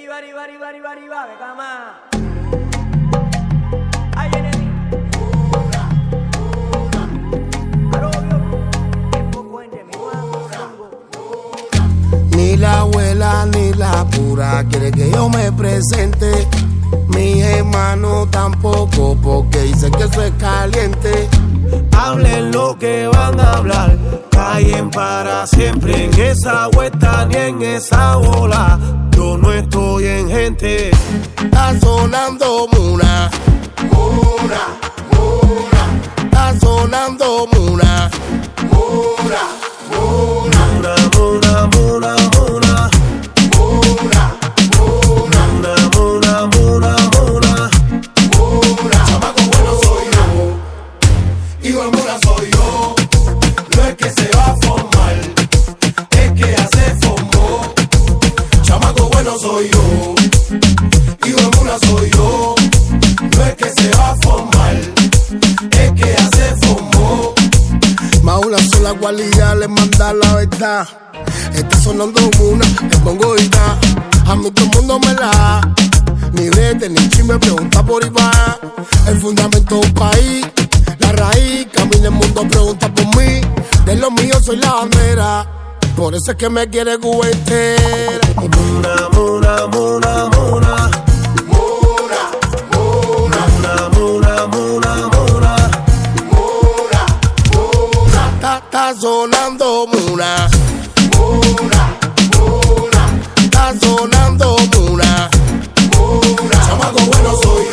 Ni la abuela ni la pura quiere que yo me presente. Mis hermanos tampoco, porque dicen que eso es caliente. Hablen lo que van a hablar, callen para siempre. En esa vuelta ni en esa bola, yo no estoy en gente. Está sonando Muna, Muna, Muna. Está sonando Muna, Muna, Muna. Muna, Muna, Muna, Muna. Muna, Muna. Muna, Muna, Muna. Muna. Chamaco bueno soy yo, hijo de Muna soy yo. No es que se va a formar, es que ya se formó. Chamaco bueno soy yo, hijo de Muna soy yo. No es que se va a formar, es que ya se formó. Más una sola cualidad le manda la verdad. Está sonando Muna, el pongo y nada. A mí todo el mundo me la da. Ni vete ni chisme, pregunta por Iván. El fundamento de un país, la raíz. Camina el mundo, pregunta por mí. De lo mío soy la bandera, por eso es que me quiere Cuba entera. Muna, Muna, Muna, Muna. Muna, Muna. Muna, Muna, Muna, Muna. Muna, Muna. Está sonando Muna, Muna, Muna. Está sonando Muna, Muna. Chamaco bueno soy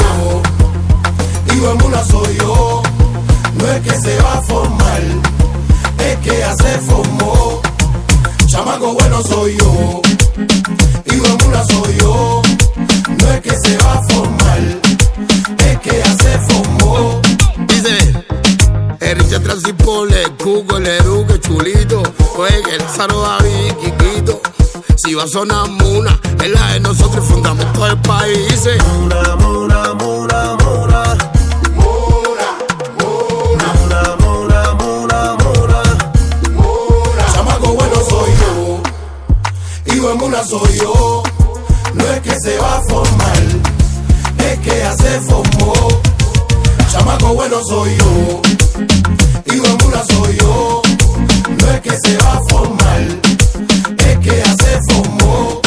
yo, hijo de Muna soy yo. No es que se va a formar, es que ya se formó. Chamaco bueno soy yo, hijo de Muna soy yo. No es que se va a formar, es que ya se formó. Dice el Richard Transipole, el Cuco, el Eruque, Chulito, juegue el Saro David, Quiquito. Si va a sonar Muna, es la de nosotros, el fundamento del país. Dice Muna, Muna, Muna, Muna. Muna, Muna, Muna, Muna, Muna. Muna. Chamaco bueno soy yo, hijo de Muna soy yo. No es que se va a formar, es que ya se formó. Chamaco bueno soy yo, hijo de Muna soy yo. No es que se va a formar, es que ya se formó.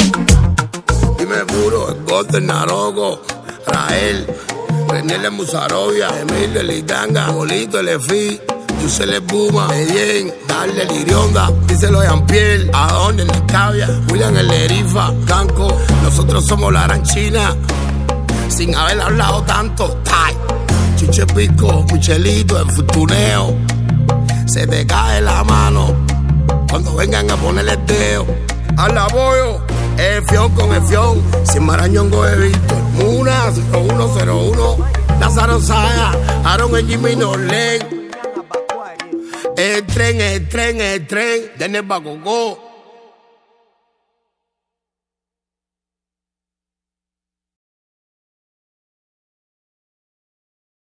Dime puro, el Golden Naroco, Rael, René Musarovia, Emil de Litanga, Bolito, el Efi, Yusel el Buma, Medellín, Darle Lirionda, díselo Jean-Pierre, Adón en Cavia, William el Lerifa, Canco. Nosotros somos la gran China, sin haber hablado tanto. Tai, Chiche Pico, Michelito, el Futuneo. Se te cae la mano cuando vengan a ponerle el dedo. Al apoyo, el fión con el fión. Sin Marañongo de Víctor, Muna 0101, Lázaro Saya, Aaron el Jimmy Norlen. El tren, de Nebacocó.